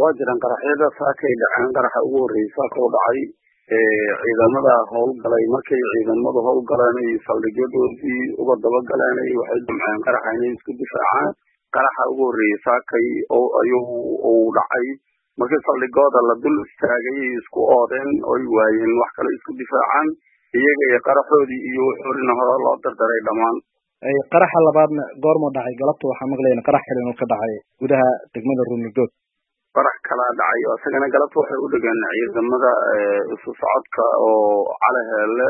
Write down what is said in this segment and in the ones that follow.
واجران قرحيدا ساكay dhaceen qaraxa ugu horeeyay ka dhacay ciidamada howlgalay markay ciidamadu howlgalanay saldhigyadoodii uga daba galanay waxay damceen qaraxa inay isku difaacaan qaraxa ugu horeeyay saakay oo ayuu dhacay markay saldhigooda la dul istaagay isku oodeen oo waayeen wax kale isku difaacaan iyaga ee qaraxoodii iyo xorina hore loo dardaray dhamaan ay qaraxa labaadna goormo dhacay galabta waxa maqlayna qarax kale inuu ka dhacay gudaha degmada Ruunigod qarax kala dhacay oo asagana galabta waxay u dhagaan ciidamada isu socodka oo calaheele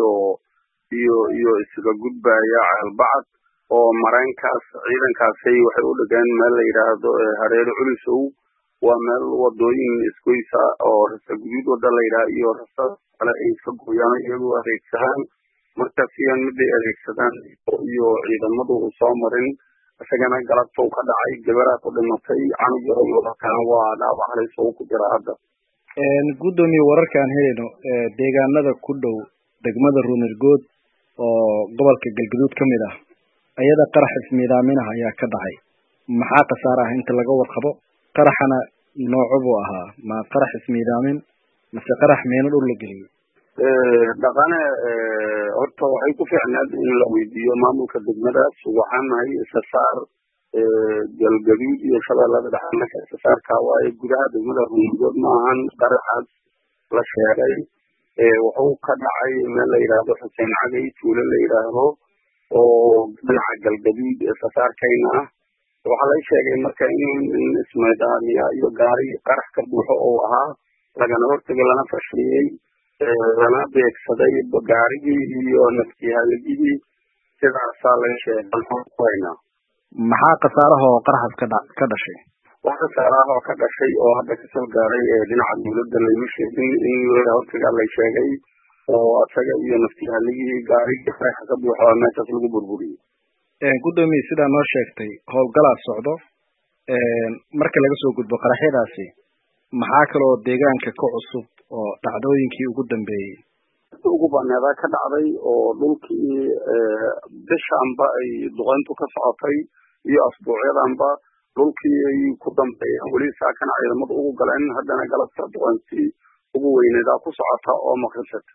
iyo isaga gudbaya albacad oo mareenkaas ciidankaasay waxay u dhagaan meel la yiraahdo hareer culisow waa meel wadooyin isgoysa oo rasa guduud wada la yiraahdo iyo rasa kale ay ka gooyaan iyagu adeegsadaan markaas iyaan mid ay adeegsadaan iyo ciidamadu soo marin asagana galabta ka dhacay gabaraa ku dhimatay aniga iyo waxaan waa dhaawac soo ku jira hadda gudoomiye wararkan helayno deegaanada ku dhow degmada Ruunigod oo gobolka Galgaduud kamid ah ayada qarax ismiidaaminaha ayaa ka dhacay maxaa qasaaraha inta laga warqabo qaraxana noocu ahaa ma qarax ismiidaamin mise qarax meeno dhul la geliyay dhaqane horta waxay ku fiicnaad in la weydiiyo maamulka degmadaas waxaan nahay saar Galgaduud iyo shabeellada dhexe saarka waa gudaha degmada Ruunigod ma ahan qaraxaas la sheegay wuxuu ka dhacay meel la yiraahdo Xuseen Cagay tuulo la yiraahdo oo dhinaca Galgaduud saarkayna waxa la sheegay marka in ismaadaamiya iyo gaari qarax ka buuxo oo ahaa lagana hortagay lana fashiyay lana beegsaday gaarigii iyo naftiyaligii sidaas la sheegay maxaa qasaaraha qaraxas ka dhashay wax qasaaraha ka dhashay oo hadda ka soo gaaray dhinaca dawladda la sheegay in hortaga la sheegay oo asaga iyo naftiyaligii gaarigii qarax ka buuxo meeshaas lagu burburiyay gudoomiye sida noo sheegtay howlgalaad socdo marka laga soo gudbo qaraxyadaasi maxaa kale oo deegaanka ka cusub oo dhacdooyinkii ugu dambeeyay ugu baneeda ka dhacday oo dhulkii bishaanba ay duqeyntu ka socotay iyo asbuucyadanba dhulkii ay ku dambeeyeen weli saakan ciidamadu ugu galeen haddana galabta duqeyntii ugu weyneeda ku socota oo maqribsata